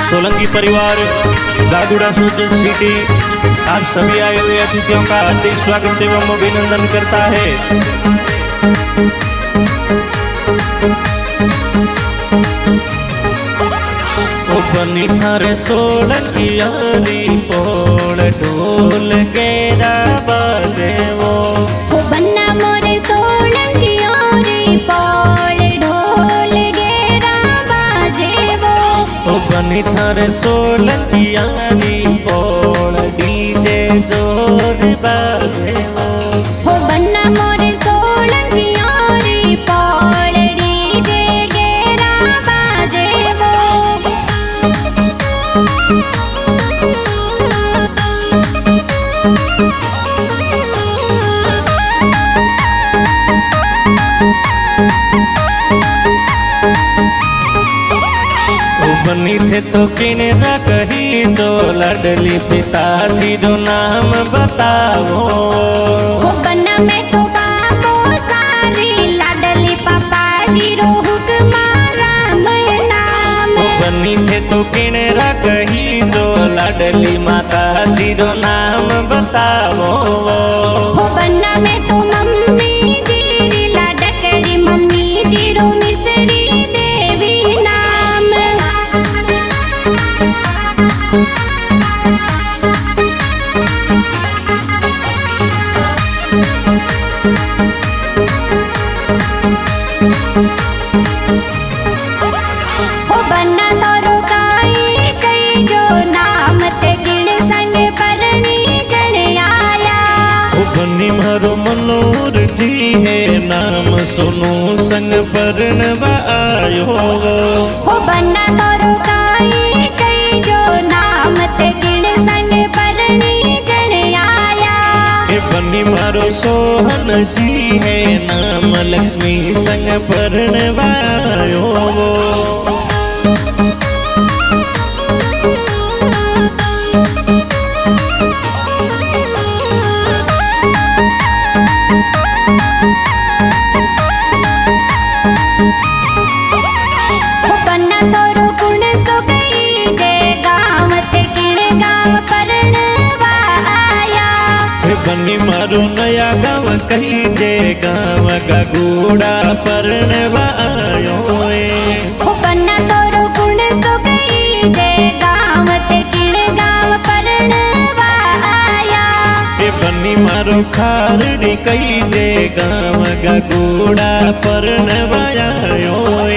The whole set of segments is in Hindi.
सोलंकी परिवार गागुड़ा सूरज सिटी आप सभी आए हुए अतिथियों का हार्दिक स्वागत एवं अभिनंदन करता है। बनी थारे सोलंकी यारी पोल ढोल गेरा बाजे वो बन्ना मोरे सोलंकी यारी पोल ढोल गेरा बाजे वो बनी थारे सोलंकी यारी पोल डीजे जोर बाजे वो बन्ना मोरे सोलंकी यारी पोल डीजे गेरा बाजे वो बनी थे तो किने कही जो लडली पिताजी जो नाम बताओ बन्ना में तो बाबो सारी लाडली पापा जी रोहुक मारा मैं नाम बनी थे तो किने कही जो लडली माता जी जो नाम बताओ बन्ना में तो मम्मी जी लाडकड़ी मम्मी जी रो मिसरी देवी नाम बन्ना तोरो काई कई जो नाम ते गिण संग परनी जन आया बनी मारो मनोर जी है नाम सुनो संग परण आयो बन्ना तोरो काई कई जो नाम ते गिण संग परनी जन आया बनी मारो सोहन जी है नाम लक्ष्मी संग परण आयो बन्ना तोरो कुण सो गई दे गाँव ते गिण गाँव परण आया बनी मारो नया गाँव कही जे गाँव गागुड़ा परण आयो बन्ना तोरो कुण सो गई दे गाँव ते गिण गाँव परण आया बनी मारो खारड़ी कही जे गाँव गागुड़ा परण आयो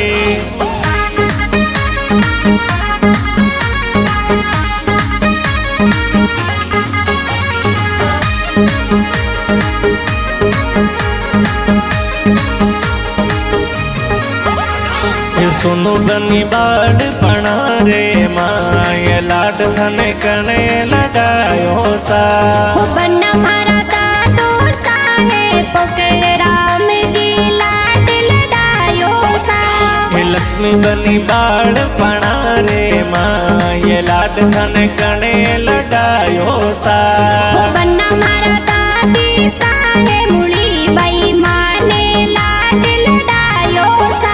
सुनो बनी बाड़ पणा रे माय लाड धन कने लगायो सा बन्ना मारा दादो साहे पकड़ राम जी लाड लडायो सा लक्ष्मी बनी बाड़ पणा रे माय लाड धन कने लगायो सा बन्ना मारा दादी साहे मुड़ी बाई माने लाड लडायो सा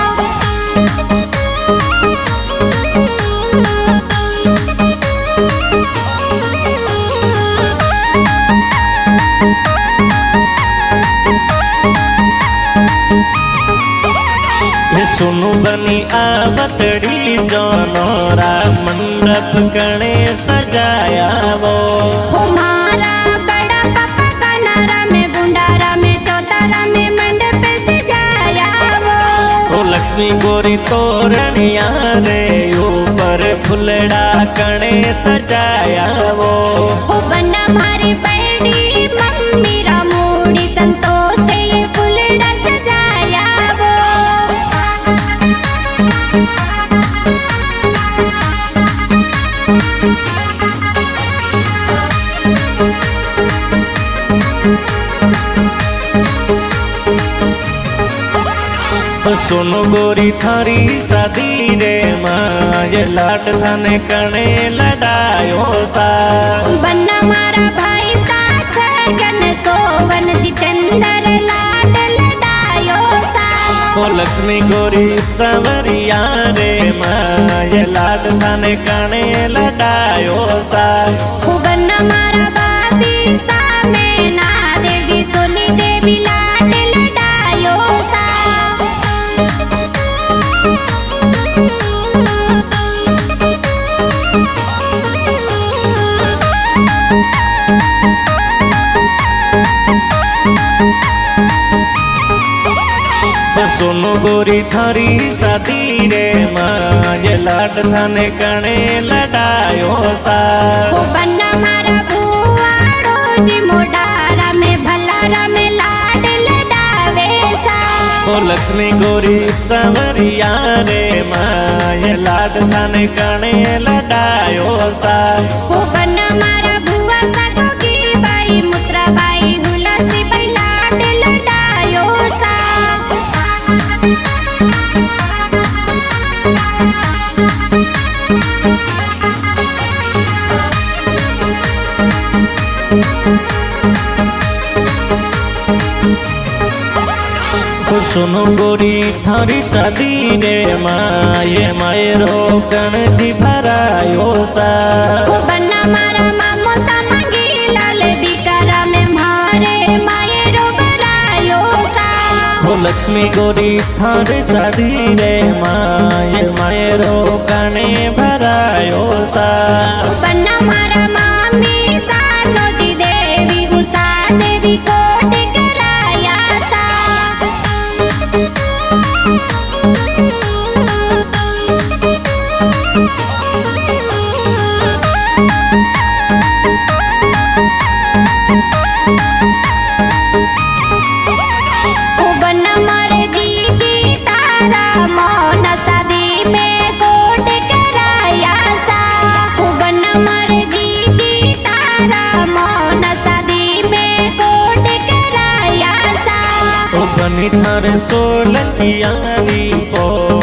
सुनु बनी आवतड़ी जोनोरा मंडप कणे सजाया वो मारा बड़ा पापा कनारा में बुंडारा में चौतारा में मंडप सजाया वो लक्ष्मी गोरी तोरणिया रे ऊपर फुलड़ा कणे सजाया वो बन्ना मारी पैड़ी मम्मी रामूड़ी संतोष से ये फुलड़ा सजाया वो सुनो गोरी थारी शादी रे माय लाड धन कणे लडायो सा बन्ना मारा भाई साथ गन सोवन जितेंद्र लाड लडायो सा लक्ष्मी गोरी सवरिया रे माय लाड थाने काणे लडायो सा फुगन मारा बाबी सामे ना देवी सोनी देवी लाड लडायो सा सोनू गोरी थारी शादी रे मां ये लाड थाने काणे लडायो सा फुगन मारा बुआड़ो जी मोडारा में भलारा में लाड लडावे सा ओ लक्ष्मी गोरी सवरिया रे मां ये लाड थाने काणे लडायो सा फुगन मारा बुआ सा गोगी बाई मुत्रा बाई हुलसी बाई लाड लडायो सा सुनो गोरी थारी शादी रे मां ये मायरो गणजी भरायो सा फुगन मारा मामो सा मांगी लाल बिकारा में मारे मायरो भरायो सा ओ लक्ष्मी गोरी थारी शादी रे मां ये मायरो गणे भरायो सा फुगन मारा मामी सा नोजी देवी उषा देवी कोट कराया सा फुगन मारे दीदी तारा मोहन शादी में कोट कराया सा फुगन मारे दीदी तारा मोहन शादी में कोट कराया सा ओ बनी थारे सोलंकियानी ओ